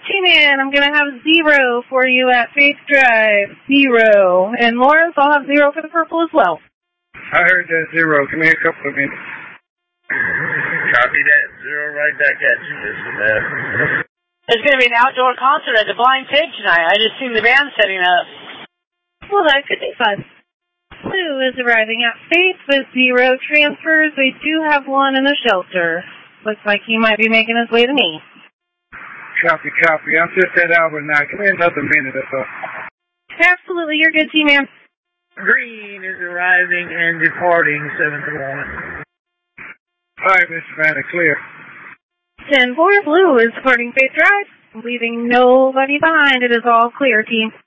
T-Man, I'm going to have 0 for you at Faith Drive. 0. And Lawrence, I'll have 0 for the purple as well. I heard that 0. Give me a couple of minutes. Copy that. 0 right back at you, Mr. Matt. There's going to be an outdoor concert at the Blind Pig tonight. I just seen the band setting up. Well, that could be fun. Blue is arriving at Faith with 0 transfers. We do have 1 in the shelter. Looks like he might be making his way to me. Copy. I'm just at Albert now. Give me another minute or so. Absolutely, you're good, T-Man. Green is arriving and departing 7-1. All right, Mr. Banner, clear. 10-4, Blue is departing Faith Drive, leaving nobody behind. It is all clear, team.